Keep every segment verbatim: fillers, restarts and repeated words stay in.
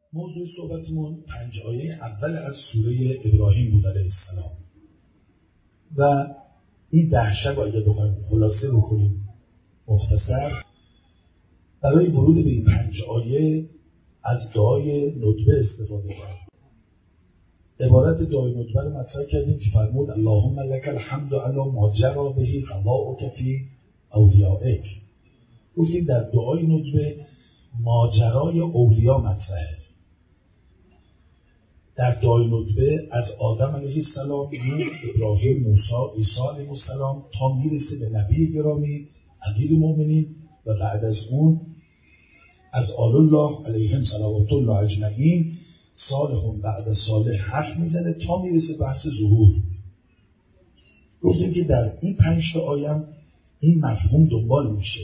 موضوع صحبتمون پنج آیه اول از سوره ابراهیم بود علیه السلام و این ده شب اگه بخوایم خلاصه بکنیم مختصر، برای ورود به این پنج آیه از دعای ندبه استفاده کرد. عبارت دعای ندبه رو مطرح کردیم که فرمود اللهم لک الحمد علی ما جری به قضاؤک فی اولیائک. گفتیم در دعای ندبه ماجرای اولیا مطرحه. در دعای ندبه از آدم علیه السلام، نوح، ابراهیم، موسی، عیسی علیه السلام تا میرسه به نبی گرامی امیر المؤمنین و بعد از اون از آل الله علیهم صلوات الله اجمعین صالحون بعد صالح حرف میزنه تا میرسه بحث ظهور. گفتیم که در این پنج تا آیه این مفهوم دنبال میشه.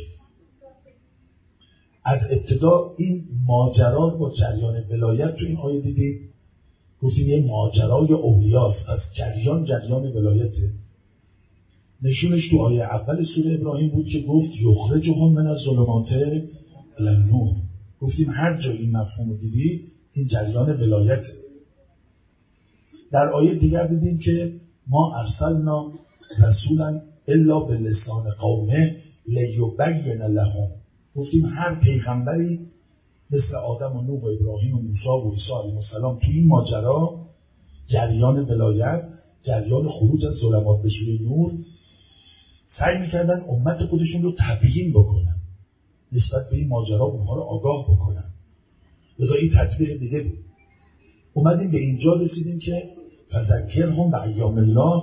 از ابتدا این ماجرا با جریان ولایت تو این آیه دیدیم، گفتیم یه ماجرای اولیاست، از جریان جریان ولایته. نشونش تو آیه اول سوره ابراهیم بود که گفت یخرجهم من الظلمات الی النور. گفتیم هر جا این مفهوم رو دیدی این جریان ولایته. در آیه دیگر دیدیم که ما ارسلنا رسولا الا بلسان قومه لیبین لهم. گفتیم هر پیغمبری مثل آدم و نوح و ابراهیم و موسی و عیسی علیهم السلام تو این ماجرا جریان ولایت، جریان خروج از ظلمات به سوی نور، سعی میکردن امت خودشون رو تبیین بکنن، نسبت به این ماجرا اونها رو آگاه بکنن. لذا این تطبیق دیگه بود. اومدیم به اینجا رسیدیم که فذکرهم بایام الله.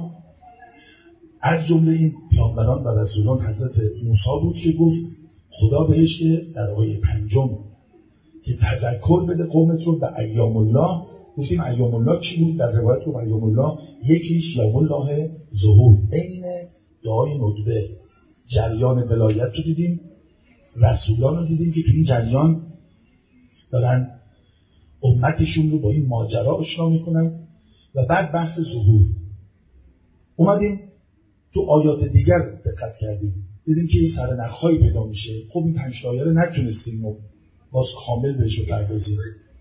از جمله این پیامبران و رسولان حضرت موسی بود که گفت خدا بهش که در آیه پنجم که تذکر بده قومت رو به ایام الله. گفتیم ایام الله چی بود؟ در روایت رو ایام الله یکیش یوم الله ظهور. عین دعای ندبه جریان ولایت رو دیدیم، رسولان رو دیدیم که تو این جریان دارن امتشون رو با این ماجرا آشنا میکنن و بعد بحث ظهور. اومدیم تو آیات دیگر دقت کردیم، دیدیم که این سرنخ‌هایی پیدا میشه. خب این پنج تا آیه رو نتونستیم و باز کامل بهش بپردازیم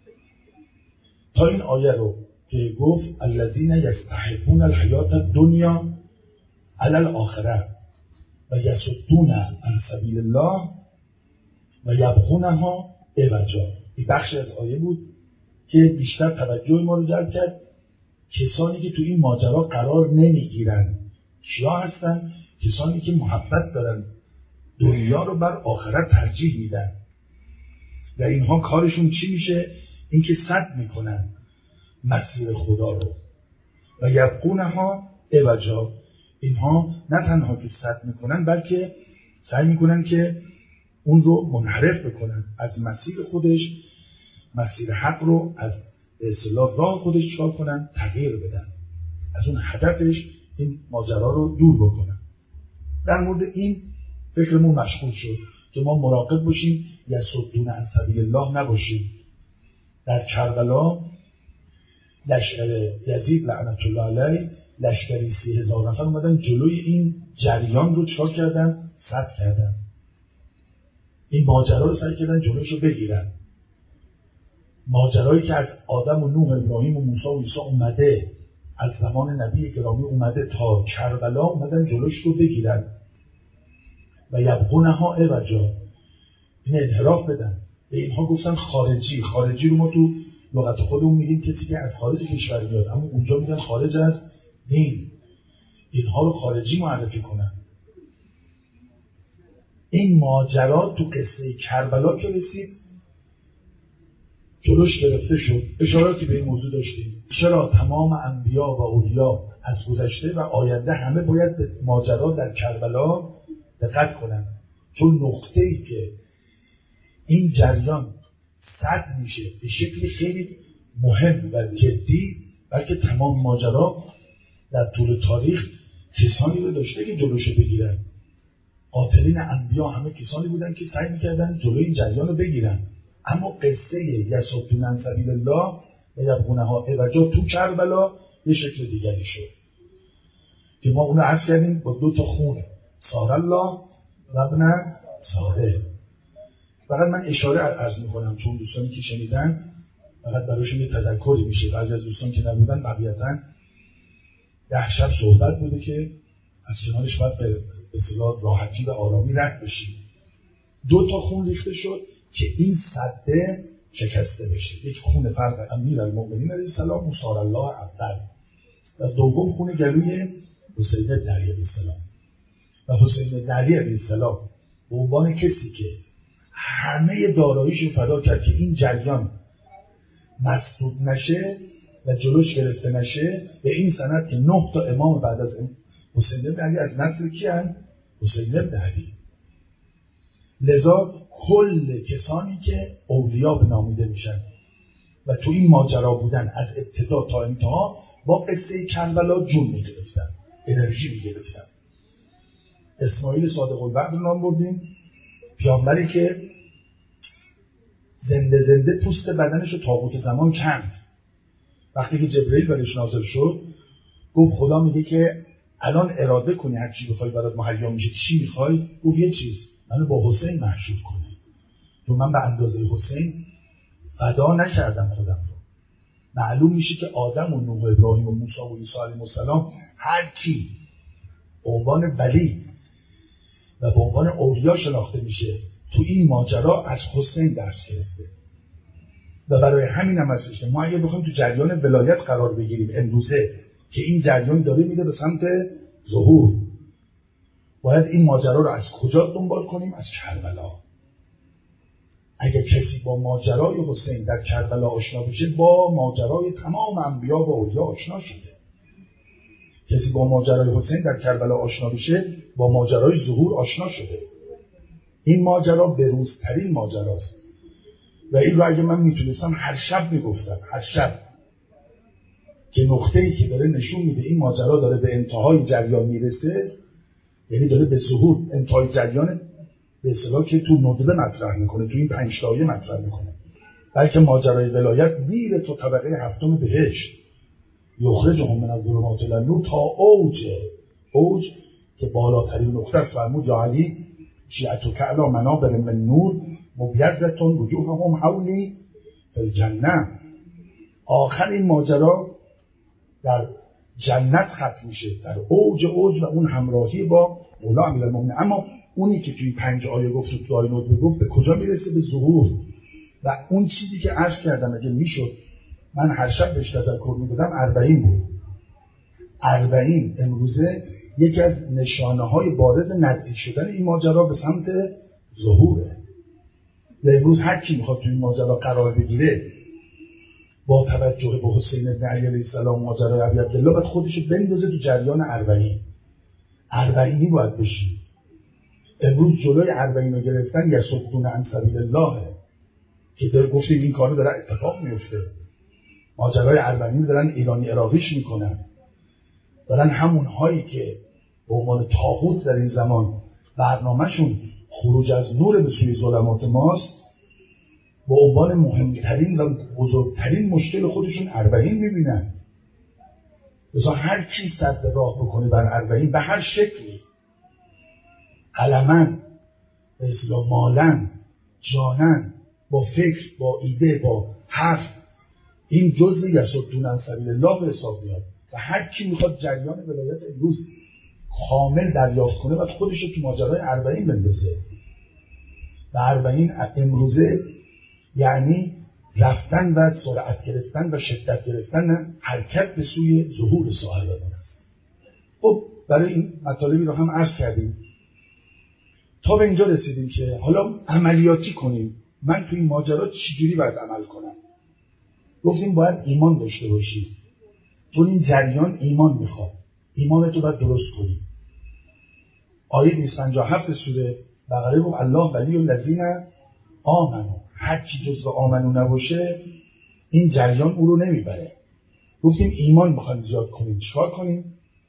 تا این آیه رو که گفت الذین یستحبون الحیات الدنیا علی الاخره و یصدون عن سبیل الله و یبغونها عوجا. این بخشی از آیه بود که بیشتر توجه ما رو جلب کرد. کسانی که تو این ماجرا قرار نمیگیرن کیا هستن؟ کسانی که محبت دارن، دنیا رو بر آخرت ترجیح میدن و اینها کارشون چی میشه؟ اینکه سد میکنن مسیر خدا رو و یبغونها عوجا. اینها نه تنها که سد میکنن بلکه سعی میکنن که اون رو منحرف بکنن از مسیر خودش، مسیر حق رو از به اصطلاح راه خودش چکار کنن؟ تغییر بدن، از اون هدفش این ماجرا رو دور بکنن. در مورد این فکرمون مشغول شد که ما مراقب باشیم یصدون عن سبیل الله نباشیم. در کربلا لشکر یزید لعنت الله علیه، لشکری سی هزار نفر اومدن جلوی این جریان رو چکار کردن؟ سد کردن. این ماجرا رو سعی کردن جلوش رو بگیرن. ماجرایی که از آدم و نوح، ابراهیم و موسی و عیسی اومده، از زمان نبی گرامی اومده تا کربلا، اومدن جلوش رو بگیرن و یبغونها عوجا، این انحراف بدن. به اینها گفتن خارجی. خارجی رو ما تو لغت خودمون میگیم کسی که از خارج کشور میاد، اما اونجا میگن خارج از دین. اینها رو خارجی معرفی کنن. این ماجرا تو قصه کربلا که رسید جلوش گرفته شد. اشاراتی به این موضوع داشتیم. چرا تمام انبیا و اولیا از گذشته و آینده همه باید به ماجرا در کربلا دقت کنن، چون نقطه‌ای که این جریان سد میشه به شکل خیلی مهم و جدی، بلکه تمام ماجرا در طول تاریخ کسانی رو داشته که جلوشو بگیرن. قاتلین انبیا همه کسانی بودن که سعی میکردن جلوی این جریان رو بگیرن. اما قصه یصدون عن سبیل الله و یبغونها عوجا تو کربلا یه شکل دیگری شد که ما اونو عرض کردیم با دو تا خون، سار الله و ابن ساره. فقط من اشاره عرض میکنم چون دوستانی که شنیدن فقط براشون یه تذکری میشه. بعضی از دوستان که نبودن طبیعتاً ده شب صحبت بوده که از کنارش باید به اصطلاح راحتی و آرامی رد بشیم. دو تا خون ریخته شد که این سده شکسته بشه. یک خون فرق امیرالمؤمنین علیه السلام موسی الله اول و دوم خون گلوی حسین بن علی علیه السلام. و حسین بن علی علیه السلام به عنوان کسی که همه داراییشو فدا کرد که این جریان مسدود نشه و جلوش گرفته نشه، به این سند که نه تا امام بعد از حسین بن علی از نسل کیان؟ حسین بن علی. لذا کل کسانی که اولیاء به نامیده میشن و تو این ماجرا بودن از ابتدا تا انتها با قصه کربلا جون میگرفتن، انرژی میگرفتن. اسماعیل صادق الوعد رو نام بردیم، پیامبری که زنده زنده پوست بدنش رو تابوت زمان کند. وقتی که جبرئیل برش نازل شد گفت خدا میگه که الان اراده کنی هر چی بخوای برات مهیا میشه. چی میخوای؟ گفت یه چیز، منو با حسین محشور کنی، تو من به اندازه حسین فدا نکردم خودم رو. معلوم میشه که آدم و نوح و ابراهیم و موسی و عیسی علیهم السلام هر کی به عنوان ولی و به عنوان اولیا شناخته میشه تو این ماجرا از حسین درس گرفته. و برای همین هم هستش ما اگه بخوایم تو جریان ولایت قرار بگیریم امروزه که این جریان داره میده به سمت ظهور، باید این ماجرا رو از کجا دنبال کنیم؟ از کربلا. اگه کسی با ماجرای حسین در کربلا آشنا بشه با ماجرای تمام انبیا و اولیا آشنا شده. کسی با ماجرای حسین در کربلا آشنا بشه با ماجرای ظهور آشنا شده. این ماجرا بروزترین ماجراست و این رو اگه من میتونستم هر شب میگفتم، هر شب که نقطه‌ای که داره نشون میده این ماجرا داره به انتهای جریان میرسه، یعنی داره به ظهور انتهای جریان به اصطلاح که تو ندبه مطرح میکنه، تو این پنج تایی مطرح میکنه، بلکه ماجرای ولایت میره تو طبقه هفتم بهشت، یخرجهم من الظلمات الی النور، تا اوج اوج که بالاترین نقطه است. فرمود یا علی شیعتک علی منابر من نور مبیضة وجوههم حولی فی الجنه. آخر این ماجرا در جنت ختم میشه، در اوج اوج و اون همراهی با مولا امیرالمومنین. اما اونی که توی پنج آیه گفت و تو آیه ندبه گفت به کجا میرسه؟ به ظهور. و اون چیزی که عرض کردم اگه میشد من هر شب بهش تذکر میدادم اربعین بود. اربعین امروزه یکی از نشانه های بارز نزدیک شدن این ماجرا به سمت ظهوره. و امروز هر کی میخواد توی این ماجرا قرار بگیره با توجه به حسین بن علی علیه السلام ماجرای ابی عبدالله باید خودشو بندازه تو جریان اربعین. اربعینی باید بشی. امروز جلوی اربعین رو گرفتن یصدون عن سبیل الله که در گفتیم این کارو داره اتفاق میفته. ماجرای اربعین دارن ایرانی عراقیش میکنن، دارن همون هایی که به عنوان طاغوت در این زمان برنامهشون خروج از نور به سوی ظلمات ماست، به عنوان مهمترین و بزرگترین مشکل خودشون اربعین میبینن. لذا هر کی سد راه بکنه بر اربعین به هر شکلی، قلمن، به اصطلاح مالن، جانن، با فکر، با ایده، با حرف، این جزء یصدون عن سبیل الله به حساب میاد. و هر کی میخواد جریان ولایت امروز کامل دریافت کنه باید خودش رو تو ماجرای اربعین بندازه. و اربعین امروزه یعنی رفتن و سرعت گرفتن و شدت گرفتن حرکت به سوی ظهور صاحبان است. خب برای این مطالبی رو هم عرض کردیم تا به اینجا رسیدیم که حالا عملیاتی کنیم. من تو این ماجرا چجوری باید عمل کنم؟ گفتیم باید ایمان داشته باشی، چون این جریان ایمان میخواد. ایمان تو باید درست کنی. آیه دویست و پنجاه و هفت سوره بقره گفت الله ولی الذین آمنو. هر کی جزو آمنو نباشه این جریان او رو نمیبره. گفتیم ایمان میخوایم زیاد کنیم، چیکار کنیم؟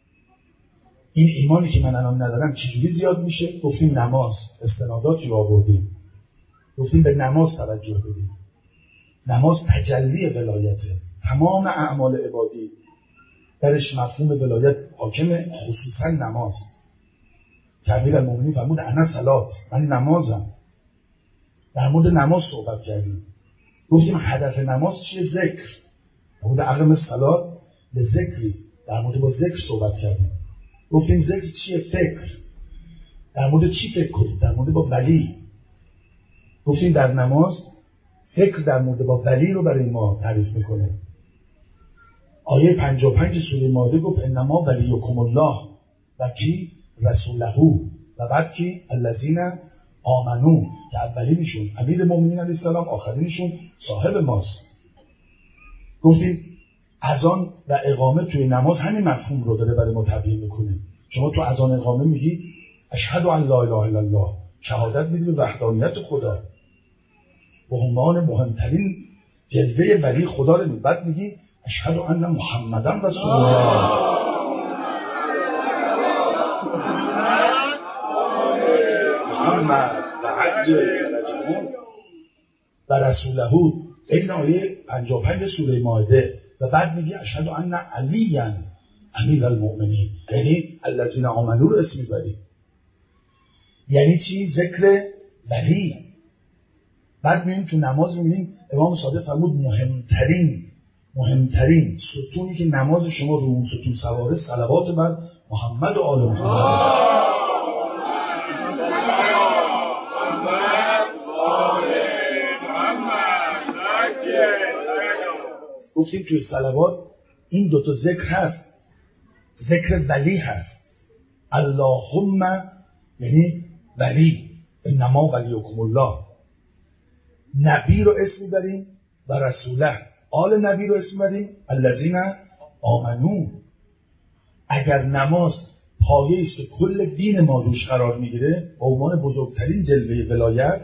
این ایمانی که من الان ندارم چجوری زیاد میشه؟ گفتیم نماز. استناداتی رو آوردیم، گفتیم به نماز توجه بدیم. نماز تجلی ولایته. تمام اعمال عبادی درش مفهوم ولایت حاکمه، خصوصا نماز. که امیرالمومنین فرمود انا صلات، من نمازم. در مورد نماز صحبت کردیم، گفتیم هدف نماز چیه؟ ذکر. بود اقم الصلاه لذکری، در مورد با ذکر صحبت کردیم. گفتیم ذکر چیه؟ فکر. در مورد چی فکر کنید؟ در مورد با ولی. گفتیم در نماز فکر در مورد با ولی رو برای ما تعریف میکنه. آیه پنجاه و پنج سوره مائده گفت انما ولیکم الله و کی؟ رسوله. و بعد کی؟ الذین آمنو، که اولینشون امیر المؤمنین علیه السلام، آخرینشون صاحب ماست. گفتیم اذان و اقامه توی نماز همین مفهوم رو داره برای ما تبیین میکنه. شما تو اذان اقامه میگی اشهد ان لا اله الا الله، شهادت میدی به وحدانیت خدا، به عنوان مهمترین جلوه ولی خدا رو. بعد میگی اشهد ان محمدن رسول الله، محمد و حج و رسوله. این آیه پنجاه و پنج سوره مائده. و بعد میگی اشهد ان علی امیر المؤمنین، یعنی الذین آمنو رو اسم میبری. یعنی چی؟ ذکر ولی. بعد میبینیم تو نماز میبینیم امام صادق فرمود مهمترین مهمترین ستونی که نماز شما رو اون ستون سواره صلوات بر محمد و آل محمد. گفتیم توی صلوات این دوتا ذکر هست. ذکر ولی هست. اللهم یعنی ولی، انما ولیکم الله. نبی رو اسم میبریم و رسوله. آل نبی رو اسم میبریم الذین آمنو. اگر نماز پایه است که کل دین ما روش قرار میگیره، به عنوان بزرگترین جلوه ولایت،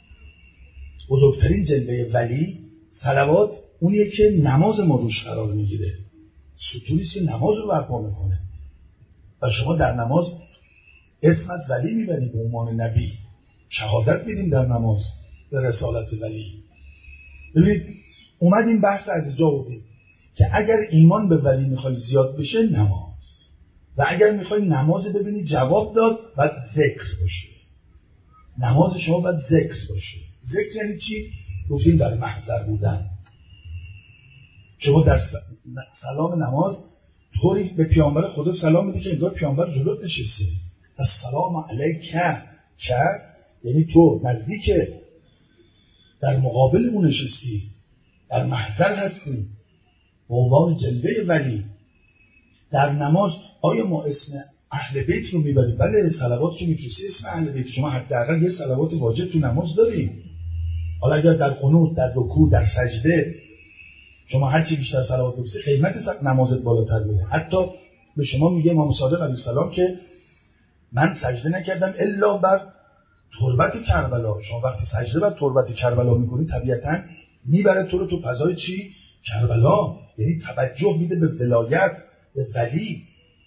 بزرگترین جلوه ولی، صلوات اونیه که نماز ما روش قرار میگیره. ستونی است که نماز رو برپا میکنه. و شما در نماز اسم از ولی میبرید به عنوان نبی، شهادت میدیم در نماز به رسالت ولی. ببینید اومدیم بحث از اینجا بودیم که اگر ایمان به ولی میخوای زیاد بشه نماز، و اگر میخوای نماز ببینی جواب داد باید ذکر باشه. نماز شما باید ذکر باشه. ذکر یعنی چی؟ گفتیم در محضر بودن. شما در سلام نماز طوری به پیامبر خدا سلام میدی که انگار پیامبر جلوت نشسته. السلام علیک، که یعنی تو نزدیک، در مقابلمون نشستی، در محضر هستی، به عنوان جلوه ولی. در نماز آیا ما اسم اهل بیت رو میبریم؟ بله، صلوات که میفرستی اسم اهل بیت. شما حداقل یه صلوات واجب تو نماز داریم. حالا اگر در قنوت، در رکوع، در سجده شما هر چی بیشتر صلوات بفرستی قیمت نمازت بالاتر میره. حتی به شما میگه امام صادق علیه السلام که من سجده نکردم الا بر تربت کربلا. شما وقتی سجده بر تربت کربلا میکنی طبیعتاً میبره تو رو تو فضای چی؟ کربلا. یعنی توجه میده به ولایت، به ولی.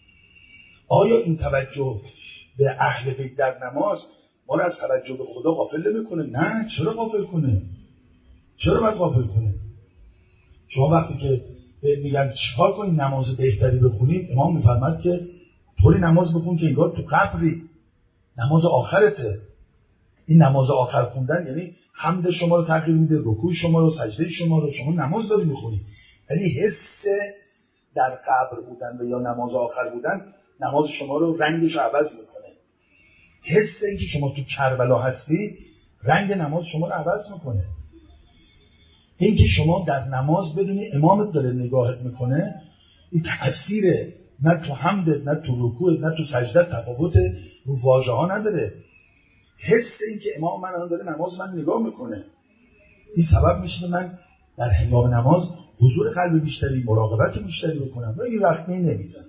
آیا این توجه به اهل بیت در نماز ما رو از توجه به خدا غافل نمیکنه؟ نه. چرا غافل کنه؟ چرا باید غافل کنه؟ شما وقتی که میگن چیکار کنید نماز بهتری بخونید، امام میفرماد که طوری نماز بخون که انگار تو قبری، نماز آخرته. این نماز آخر خوندن یعنی حمد شما رو تغییر میده، رکوع شما رو، سجده شما رو. شما نماز داری میخونی، یعنی حس در قبر بودن و یا نماز آخر بودن نماز شما رو رنگش عوض میکنه. حس اینکه شما تو کربلا هستی رنگ نماز شما رو عوض میکنه. اینکه شما در نماز بدونی امامت داره نگاهت میکنه، این تأثیره. نه تو حمدت، نه تو رکوعت، نه تو سجدت تفاوت رو واژه ها نداره. حس اینکه امام من الان داره نماز من نگاه میکنه، این سبب میشه من در هنگام نماز حضور قلب بیشتری، مراقبت بیشتری بکنم و این رختنی نمیزنه.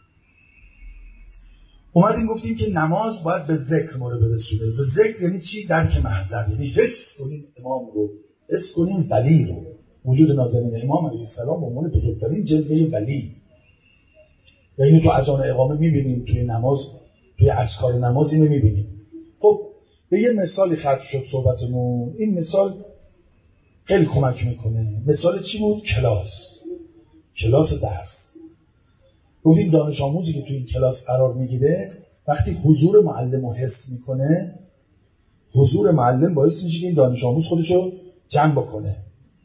اومدیم گفتیم که نماز باید به ذکر ما رو برسونه. به ذکر یعنی چی؟ درک محضر، یعنی حس کنیم امام رو، حس کنیم ولی رو. وجود نازنین امام علیه السلام به عنوان بزرگترین جلوه ولی. و اینو تو اذان اقامه میبینیم، توی نماز، توی اذکار نماز اینو میبینیم. خب به یه مثالی ختم شد صحبتمون. این مثال خیلی کمک میکنه. مثال چی بود؟ کلاس. کلاس درس. گفتیم دانش آموزی که توی این کلاس قرار میگیره وقتی حضور معلم رو حس میکنه، حضور معلم باعث میشه که این دانش آموز خودشو جمع بکنه.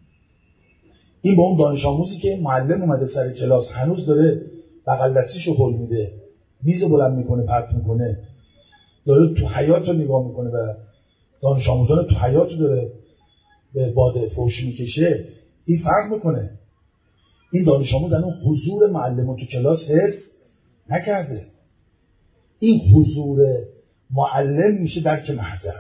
این با اون دانش آموزی که معلم اومده سر کلاس هنوز داره بغل دستیشو هل میده، میزو بلند میکنه، پرت میکنه، داره تو حیاط رو نگاه میکنه و دانش آموزان تو حیاط رو داره به باد فحش میکشه، این فرق میکنه. این دانش آموز الان حضور معلم رو تو کلاس حس نکرده. این حضور معلم میشه درک محضر.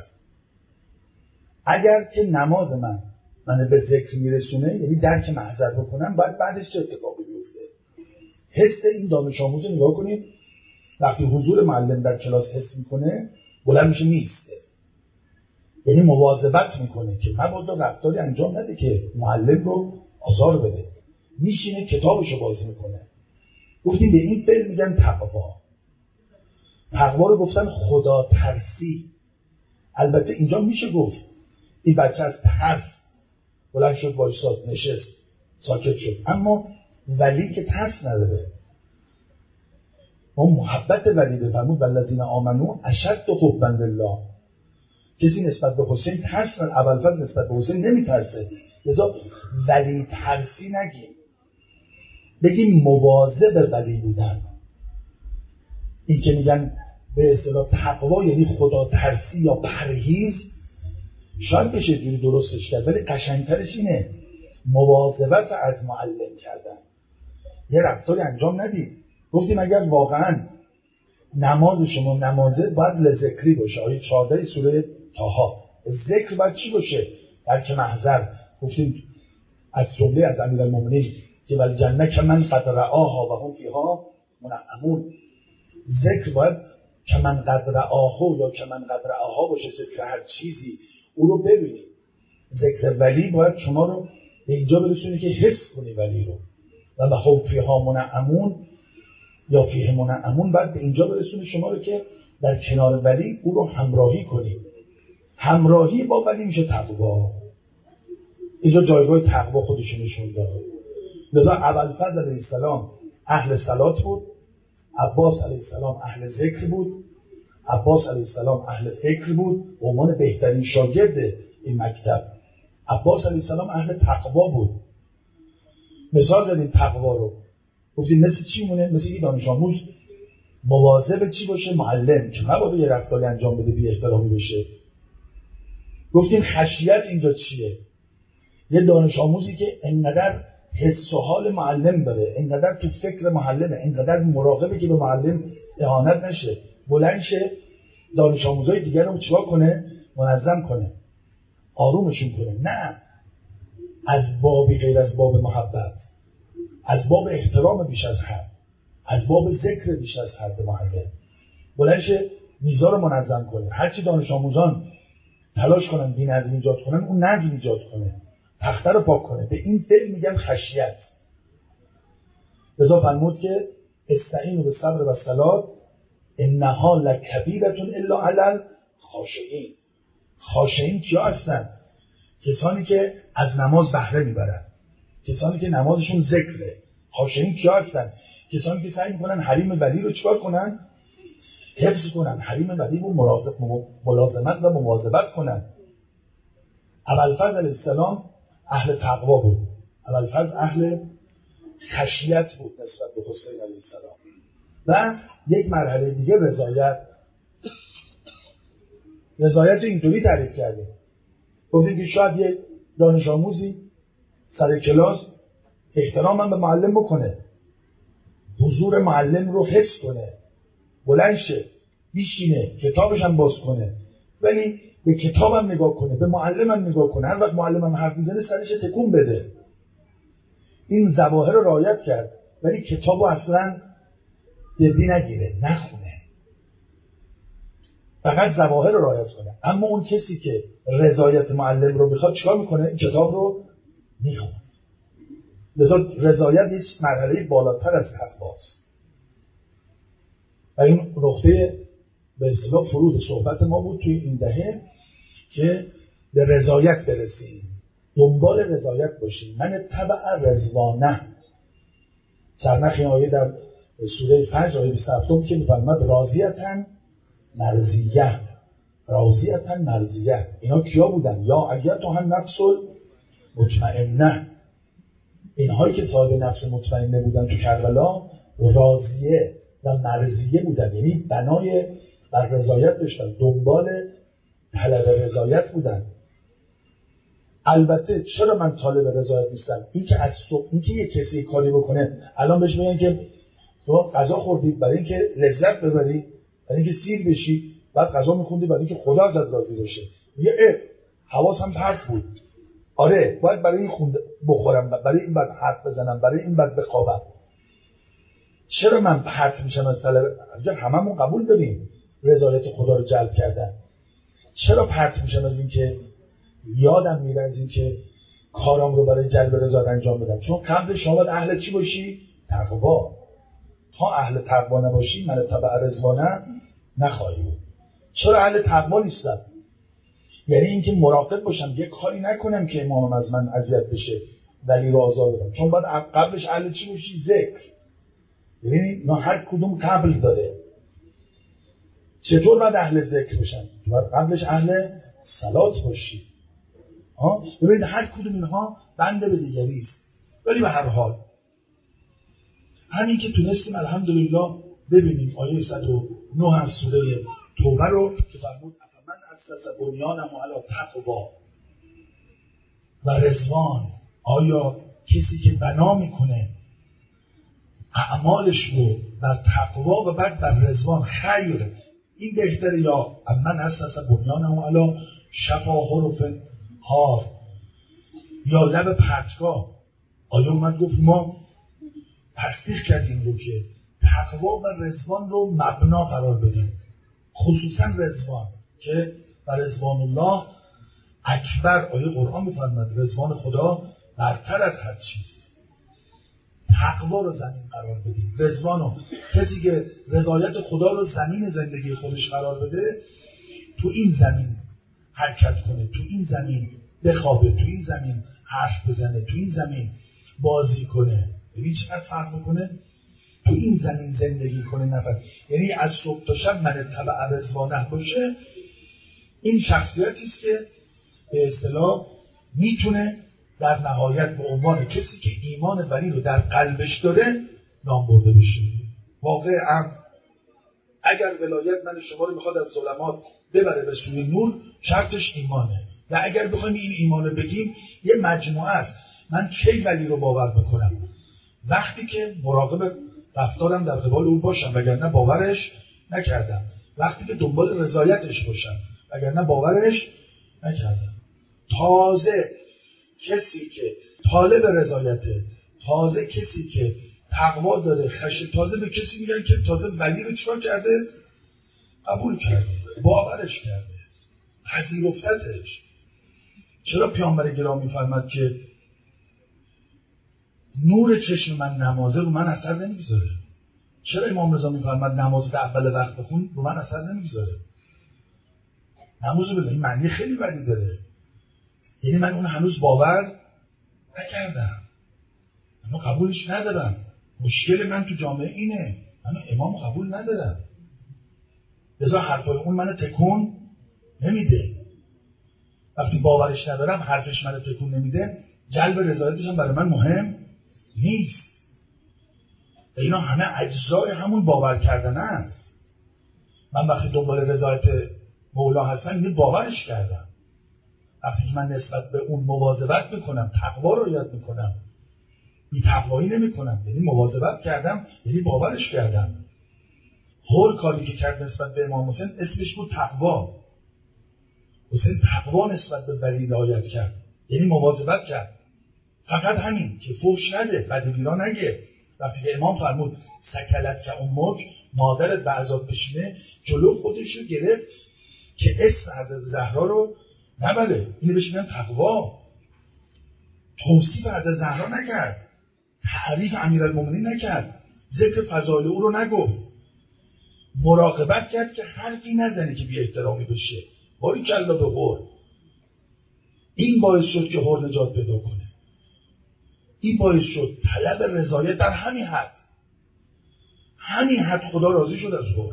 اگر که نماز من من به ذکر میرسونه، یعنی درک محضر بکنم، باید بعدش چه اتفاقی بیفته؟ حس این دانش آموز رو نگاه کنید، وقتی حضور معلم در کلاس حس میکنه بلند میشه میسته، یعنی مواظبت میکنه که مبادا رفتاری انجام نده که معلم رو آزار بده، میشینه کتابشو باز میکنه. گفتیم به این فعل میگن تقوا. تقوا رو گفتن خدا ترسی. البته اینجا میشه گفت این بچه از ترس بلند شد، وایساد، نشست، ساکت شد، اما ولی که ترس نداره. اون محبت ولی بفرمود والذین آمنوا اشد حبا لله. کسی نسبت به حسین ترس نداره، ابوالفضل نسبت به حسین نمیترسه، لذا ولی ترسی نگیم، بگیم مواظب ولی بودن. این که میگن به اصطلاح تقوا یعنی خدا ترسی یا پرهیز، شاید بشه جوری درستش کرد، ولی قشنگترش اینه مواظبت از معلم کردن، یه رفتاری انجام ندید. گفتیم اگر واقعا نماز شما نمازه باید لذکری باشه. آیه چهارده سوره طه، ذکر باید چی باشه؟ درک محضر. گفتیم از جمله از امیرالمومنین که ول جنه که من قد رآها و هم فیها منعمون، ذکر باید که من قد رآها یا که من قد رآها باشه، ذکر هر چیزی او رو ببینید. ذکر ولی باید شما رو به اینجا برسونی که حس کنی ولی رو، و به هم فیها منعمون یا فیه منعمون باید به اینجا برسونی شما رو که در کنار ولی او رو همراهی کنی. همراهی با ولی میشه تقوا. اینجا جایگاه تقوا خودش نشون داد. لذا ابوالفضل علیه السلام اهل صلات بود، عباس علیه السلام اهل ذکر بود، عباس علیه السلام اهل فکر بود، به عنوان بهترین شاگرد این مکتب. عباس علیه السلام اهل تقوا بود. مثال زدیم تقوا رو، گفتیم مثل چی مونه؟ مثل این دانش آموز مواظب چی باشه؟ معلم، که مبادا یه رفتاری انجام بده بی احترامی بشه. گفتیم خشیت اینجا چیه؟ یه دانش آموزی که انقدر حس و حال معلم داره، انقدر تو فکر معلمه، انقدر مراقبه که به معلم اهانت نشه، بلند شه دانش آموزای دیگر رو چیکار کنه؟ منظم کنه، آرومشون کنه. نه از بابی غیر از باب محبت، از باب احترام بیش از حد، از باب ذکر بیش از حد معلم بلند شه میزا رو منظم کنه. هرچی دانش آموزان تلاش کنن بی نظم ایجاد کنن، اون نظم ایجاد کنه، تخته رو پاک کنه. به این فعل میگن خشیت. لذا فرمود که استعینوا بالصبر والصلاة انها لکبیرة الا علی الخاشعین. خاشعین کیا هستن؟ کسانی که از نماز بهره میبرن، کسانی که نمازشون ذکره. خاشعین کیا هستن؟ کسانی که سعی میکنن حریم ولی رو چیکار کنن؟ حفظ کنن، حریم ولی رو ملازمت و مواظبت کنن. ابوالفضل علیه السلام اهل تقوا بود، ابوالفضل اهل خشیت بود نسبت به حسین علیه السلام. و یک مرحله دیگه رضایت. رضایت اینطوری تعریف کرده، گفتیم که شاید یک دانش آموزی سر کلاس احترام به معلم بکنه، حضور معلم رو حس کنه، بلند شه بیشینه کتابش هم باز کنه، ولی به کتابم نگاه کنه، به معلمم نگاه کنه، هر وقت معلمم حرف میزنه سرش تکون بده. این ظواهر رو رعایت کرد، ولی کتابو اصلا جدی نگیره، نخونه، فقط ظواهر رو رعایت کنه. اما اون کسی که رضایت معلم رو بخواد چیکار میکنه؟ کتاب رو میخونه. لذا رضایت یک مرحله بالاتر از تقواست. و این نقطه به اصطلاح فرود صحبت ما بود توی این دهه که به رضایت برسیم، دنبال رضایت باشیم. من تبع رضوانه، سرنخ این آیه در سوره فجر آیه بیست و هفت که میفرماد راضیتن مرضیه، راضیتن مرضیه. اینا کیا بودن؟ یا ایتها النفس المطمئنه، اینهایی که صاحب نفس مطمئنه بودن تو کربلا راضیه و مرضیه بودن، یعنی بنای بر رضایت داشتن، دنبال طلب رضایت بودن. البته چرا من طالب رضایت نیستم؟ این که از صبح این که یک کسی کاری بکنه الان بهش میگن که تو غذا خوردی برای اینکه لذت ببری، برای اینکه سیر بشی، بعد غذا میخوندی برای اینکه خدا ازت راضی بشه، میگه اه حواسم پرت بود، آره باید برای این خوند بخورم، برای این بعد حرف بزنم، برای این بعد بخوابم. چرا من پرت میشم از طلب؟ هممون قبول داریم رضایت خدا رو جلب کردن. چرا پرت میشم از این که یادم میره از این که کارام رو برای جلب رضایت انجام بدم؟ چون قبل شما باید اهل چی باشی؟ تقوا. تا اهل تقوا نباشی من تبع رضوانه نخواهی بود. چرا اهل تقوا نیستم؟ یعنی اینکه مراقب باشم یه کاری نکنم که امامم از من اذیت بشه ولی رو آزار بدم. چون باید قبلش اهل چی باشی؟ ذکر. یعنی نه هر کدوم قبل داره. چطور باید اهل ذکر بشن؟ باید قبلش اهل صلات باشی. ها ببینید هر کدوم اینها بنده به دیگری است. ولی به هر حال همین که تونستیم الحمدلله ببینیم آیه صد و نه از سوره توبه رو که فرمود افمن اسس بنیانه علی تقوا و رضوان، آیا کسی که بنا میکنه اعمالش رو بر تقوا و بعد بر رضوان خیر این بهتره، یا امن اسس بنیانه علی شفا حرف هار یا لب پرتگاه؟ آیا اومد گفت ما تصدیق کردیم رو که تقوا و رضوان رو مبنا قرار بدیم، خصوصا رضوان که و رضوان الله اکبر. آیه قرآن می‌فرماید رضوان خدا برتر از هر چیز. تقوا رو زمین قرار بدیم، رضوان رو. کسی که رضایت خدا رو زمین زندگی خودش قرار بده تو این زمین حرکت کنه، تو این زمین بخوابه، تو این زمین حرف بزنه، تو این زمین بازی کنه. ببین چقدر فرق میکنه. تو این زمین زندگی کنه نفر، یعنی از صبح تا شب من تبع رضوانه باشه. این شخصیتی است که به اصطلاح میتونه در نهایت به عنوان کسی که ایمان ولی رو در قلبش داره نام برده بشه. واقعا اگر ولایت من شما رو میخواد از ظلمات ببره به سوی نور، شرطش ایمانه. و اگر بخوایم این ایمان رو بگیم یه مجموعه است. من کی ولی رو باور میکنم؟ وقتی که مراقب رفتارم در قبال او باشم وگرنه باورش نکردم. وقتی که دنبال رضایتش باشم وگرنه باورش نکردم. تازه کسی که طالب رضایته، تازه کسی که تقوا داره، خشیه، تازه به کسی میگن که تازه ولی رو چیکار کرده؟ قبول کرده، باورش کرده، پذیرفتش. چرا پیامبر گرامی فرمود که نور چشم من نمازه رو من اثر نمیذاره؟ چرا امام رضا میفرماد نماز در اول وقت بخون رو من اثر نمیذاره؟ نماز بده این معنی خیلی بدی داره. یعنی من اون هنوز باور نکردم، من قبولش ندارم. مشکل من تو جامعه اینه، من امام قبول ندارم، لذا حرفای اون منو تکون نمیده. وقتی باورش ندارم، حرفش منو تکون نمیده، جلب رضایتش هم برای من مهم نیست. اینا همه اجزای همون باور کردن است. من وقتی دنبال رضایت مولا هستم اینه باورش کردم. وقتی من نسبت به اون مواظبت میکنم، تقوا رو یاد میکنم، بی تقوایی نمیکنم، یعنی مواظبت کردم، یعنی باورش کردم. هر کاری که کرد نسبت به امام حسین اسمش بود تقوا. حسین تقوا نسبت به ولی رعایت کرد، یعنی مواظبت کرد. فقط همین که فحش نده، بدبیرا نگه. وقتی که امام فرمود سکلت که امک، مادرت به عذاب بشینه، جلو خودش رو گرفت که اسم حضرت زهرا رو نبله. اینو بهش میگن تقوا. توصیف حضرت زهرا نکرد، تعریف امیرالمومنین نکرد، ذکر فضایل او رو نگفت، مراقبت کرد که حرفی نزنه که بی احترامی بشه. باریکلا به هر. این باعث شد که هر نجات پیدا کنه. این باعث شد طلب رضایت در همین حد، همین حد خدا راضی شد از هر.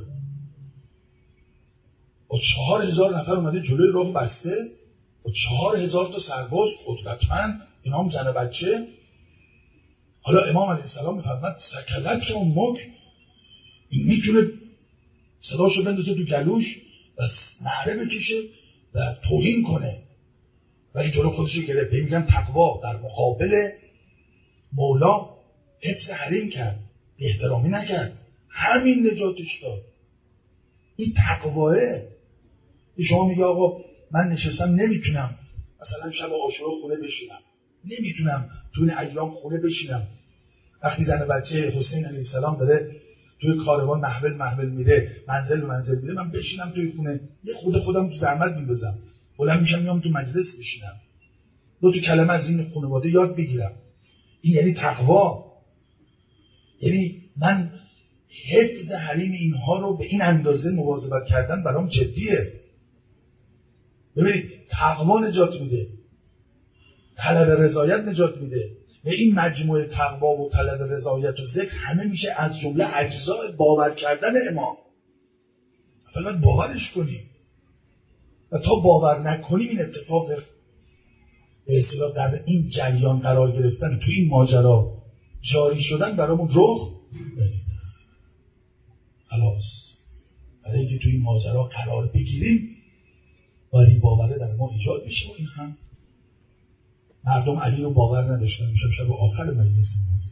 و چهار هزار نفر اومده جلوی راه بسته، و چهار هزار تا سرباز قدرتمند، اینا هم زن و بچه. حالا امام علیه السلام میفرماد سکلت شما مک، این میتونه صداشو بندازه تو گلوش و نعره بکشه و توهین کنه، ولی جلو خودشو گرفته. میگن تقوا در مقابل مولا حفظ حریم کرد، احترامی نکرد، همین نجاتش داد. این تقواه. شما میگه آقا من نشستم نمیتونم مثلا شب عاشورا خونه بشینم، نمیتونم تو این ایام خونه بشینم، وقتی زن بچه حسین علیه السلام داره توی کاروان محول محول میره، منزل به منزل میره، من بشینم توی خونه یه خود خودم تو زحمت میندازم، بلند میشم میام تو مجلس بشینم، دو تا کلمه از این خانواده یاد بگیرم. این یعنی تقوا. یعنی من حفظ حریم اینها رو به این اندازه مواظبت کردن برام جدیه. ببینید تقوا نجات میده، طلب رضایت نجات میده. و این مجموعه تقوا و طلب رضایت و ذکر همه میشه از جمله اجزاء باور کردن امام. اول باید باورش کنی و تا باور نکنیم این اتفاق به اصطلاح در این جریان قرار گرفتن، تو این ماجرا جاری شدن برامون رخ نمیده. خلاص برای اینکه تو این ماجرا قرار بگیریم باید این باوره در ما ایجاد بشه. و این هم مردم علی رو باور نداشتن. میشم شب آخر مجلس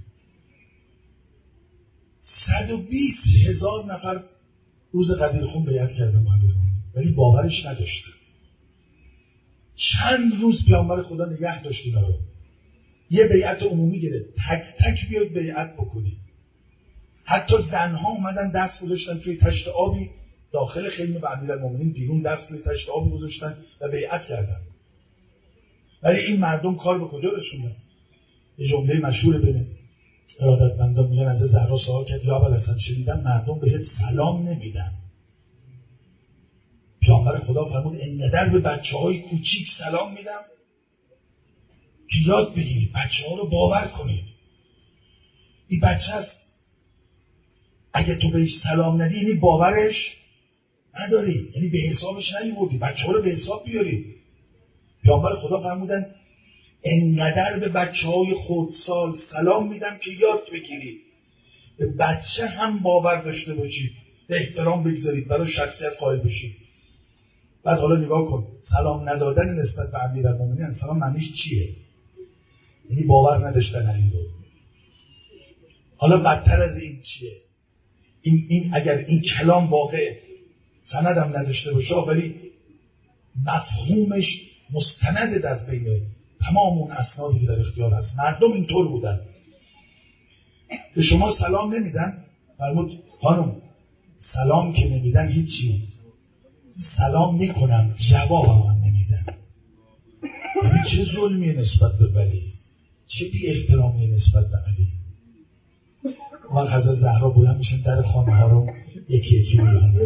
صد و بیست هزار نفر روز قدیرخون بیعت کردن ولی باورش نداشتن. چند روز پیامبر خدا نگه داشت اینا رو، یه بیعت عمومی گرفت، تک تک بیاد بیعت بکنید. حتی زنها اومدن دست گذاشتن توی تشت آبی داخل خیمه و امیرالمومنین بیرون دست توی تشت آبی گذاشتن و بیعت کردن. ولی این مردم کار به کجا رسوندن؟ یه جمله مشهور بین ارادتمندان میگن از زهرا سوال کرد یا ابوالحسن شنیدم مردم بهت سلام نمیدن. پیامبر خدا فرمود اینقدر به بچه‌های کوچیک سلام میدم که یاد بگیرید، بچه‌ها رو باور کنید. این بچه هست اگه تو بهش سلام ندی یعنی باورش نداری، یعنی به حسابش نیوردی، بچه‌ها رو به حساب بیاری. پیامبر خدا فرمودن اینقدر به بچه‌های خردسال سلام میدم که یاد بگیرید، به بچه هم باور داشته باشید، به احترام بگذارید، برای شخصیت قائل بشید. بعد حالا نگاه کن، سلام ندادن نسبت به امیرالمومنین سلام معنیش چیه؟ یعنی باور نداشتن علی رو. حالا بدتر از این چیه؟ این, این اگر این کلام واقع سندم نداشته باشه ولی مفهومش مستند در بین تمام اون اسنادی که در اختیار هست، مردم اینطور بودن. به شما سلام نمیدن؟ فرمود خانم سلام که نمیدن هیچی، سلام میکنم جواب هم نمیدن. یعنی چه ظلمی نسبت به ولی، چه بی احترامی نسبت به علی. ما حضرت زهرا بلند میشن در خانه ها رو یکی یکی میزنن.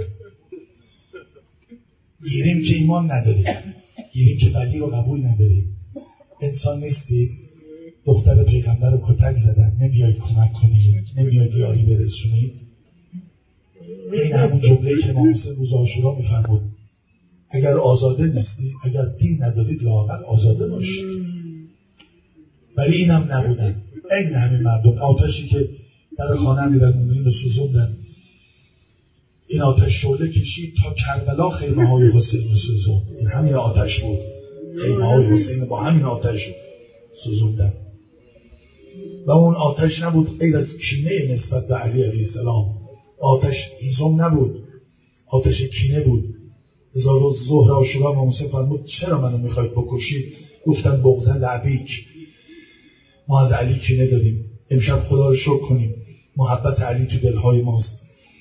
گیریم که ایمان نداریم، گیریم که ولی رو قبول نداریم. انسان نیستی؟ دختر پیغمبر رو کتک زدن، نمیاید کمک کنید، نمیاید یاری برسونید. این همون جمله‌ای که امام حسین روز عاشورا میفرمود اگر آزاده نیستی، اگر دین ندارید لااقل آزاده باشید. ولی این هم نبودن. این همین مردم آتشی که در خانه امیرالمومنین رو سوزوندن، این آتش شعله کشید تا کربلا خیمه های حسین رو سوزوند. این همین آتش بود، خیمه های حسین با همین آتش سوزوندن. و اون آتش نبود غیر از کینه نسبت به علی علیه السلام. آتش هیزم نبود، آتش کینه بود. ازا روز ظهر عاشورا امام حسین فرمود چرا منو میخواید بکشید؟ گفتن بغض لعبیک، ما از علی کینه داریم، امشب خدا رو شکر کنیم محبت علی تو دلهای ماست.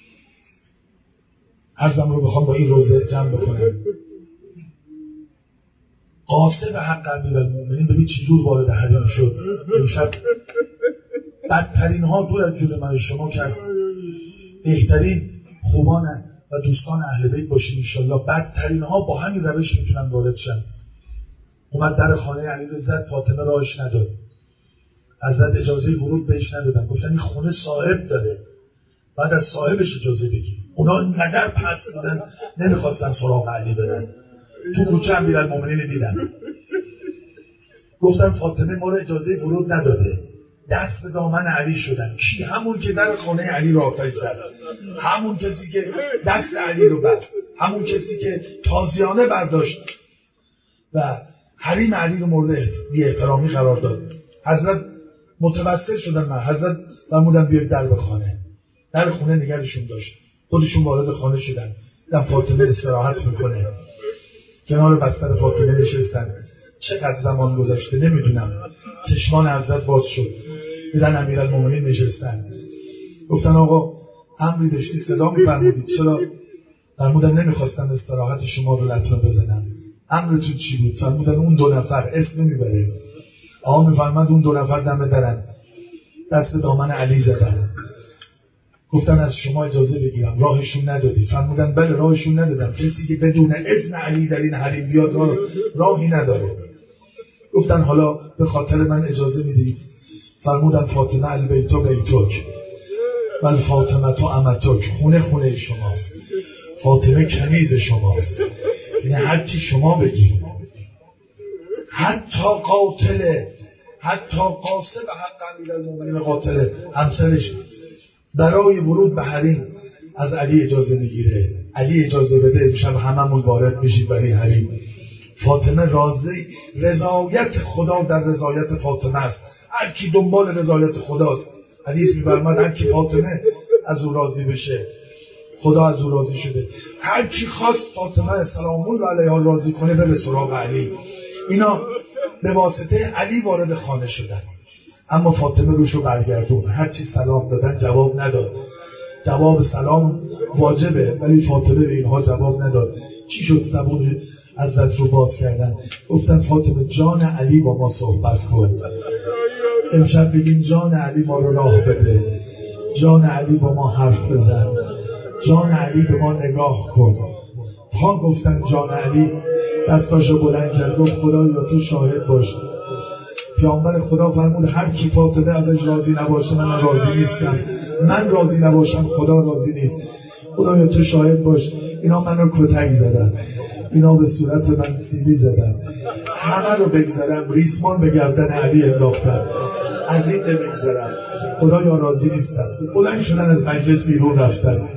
عرضم رو بخوام با این روزه جمع بکنم. قاسم حق امیرالمومنین ببین چجور وارد حریم شد. امشب بدترین ها دور از جون من شما که از بهترین خوبان و دوستان اهل بیت باشین انشالله، بدترین ها با همین روش میتونن وارد شن. اومد در خانه علی رو زد، فاطمه راهش نداد، حضرت اجازه ورود بهش ندادن، گفتن این خونه صاحب داره، بعد از صاحبش اجازه بگیر. اونا اینقدر پس بودن نمیخواستن سراغ علی برن. تو کوچه امیرالمومنین دیدن، گفتن فاطمه ما رو اجازه ورود نداده، دست به دامن علی شدن. کی؟ همون که در خانه علی را آتش زد، همون کسی که دست علی رو بست، همون کسی که تازیانه برداشت و حریم علی رو مورد بی احترامی قرار داد. حضرت متوسل شدن، من حضرت فرمودن بیاید در به خانه. در خونه نگرشون داشت. خودشون وارد خانه شدن. دیدن فاطمه استراحت میکنه. کنار بستر فاطمه نشستن. چقدر زمان گذشته نمیدونم. چشمان حضرت باز شد. دیدن امیرالمومنین نشستن. گفتن آقا امری داشتی صدا میفرمودید، چرا؟ فرمودن نمیخواستم استراحت شما رو لطمه بزنم. امرتون چی بود؟ فرمودن اون دو نفر اسم نمیبره. آقا میفرماد اون دو نفر دم درن، دست به دامن علی زدن. گفتن از شما اجازه بگیرم، راهشون ندادی؟ فرمودن بله راهشون ندادم، کسی که بدون اذن علی در این حریم بیاد راه راهی نداره. گفتن حالا به خاطر من اجازه میدی؟ فرمودن فاطمه البیتو بیتوک ول فاطمه تو امتوک، خونه خونه شماست، فاطمه کنیز شماست، یعنی هر چی شما بگید. حتی قاتله، حتی قاسم حق امیرالمومنین قاتله همسرش برای ورود به حریم از علی اجازه میگیره. علی اجازه بده امشب هممون وارد میشید برای حریم. فاطمه راضی، رضایت خدا در رضایت فاطمه است. هر کی دنبال رضایت خداست. حدیث می‌فرماید هر کی فاطمه از او راضی بشه خدا از او راضی شده. هر کی خواست فاطمه سلام الله علیها راضی کنه بره سراغ علی. اینا به واسطه علی وارد خانه شدن. اما فاطمه روشو برگردون. هر چی سلام دادن جواب نداد. جواب سلام واجبه ولی فاطمه به اینها جواب نداد. چی شد؟ زبون حضرت رو باز کردن. گفتن فاطمه جان علی با ما صحبت کن. امشب بگیم جان علی ما رو راه بده. جان علی با ما حرف بزن. جان علی به ما نگاه کن. ها گفتن جان علی دستاشو بلند کرد گفت خدایا تو شاهد باش. پیامبر خدا فرمود هر کی فاطمه ازش راضی نباشه من راضی نیستم، من راضی نباشم خدا راضی نیست. خدایا تو شاهد باش. اینا منو کتک زدن، اینا به صورت من سیلی زدن، همه رو بگذارم ریسمان به گردن علی انداختن، از این نمیگذارم، خدایا راضی نیستم. بلند شدن از مجلس بیرون رفتن.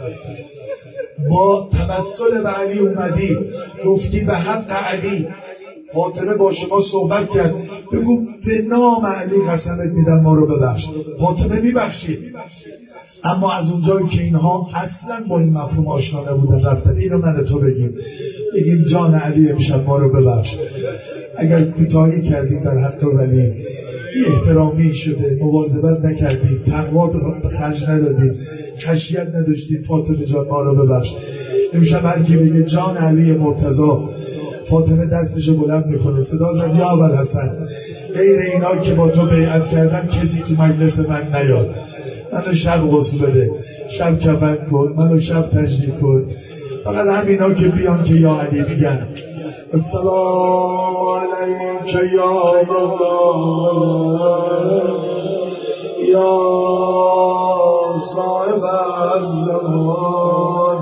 با توسل به علی اومدی گفتی به حق علی فاطمه با شما صحبت کرد، بگو به نام علی قسمت میدم ما رو ببخش. فاطمه میبخشید. اما از اونجایی که اینها اصلا با این مفهوم آشنا نبودن رفتن. اینو من تو بگیم بگیم جان علی امشب ما رو ببخش. اگر کوتاهی کردیم در حق ولی، بی احترامی شده، مواظبت نکردیم، تقوا به خرج ندادیم، خشیت نداشتیم، فاطمه جان ما رو ببخش. امشب هر کی بگه جان علی مرتضی، فاطمه دستشو بلند میکنه صدا زد یا ابوالحسن غیر اینا که با تو بیعت کردن کسی تو مجلس من نیاد. منو شب غسل بده، شب کفن کن، منو شب تشریح کن. فقط همینا که بیان که یا علی میگن السلام علیک یا الله یا صاحب الزمان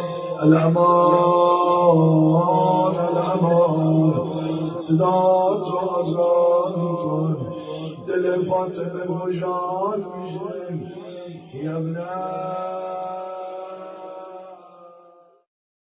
الامان الامان. صدا تو آزاد کن دل فاطمه گشاد میشه. یا ابن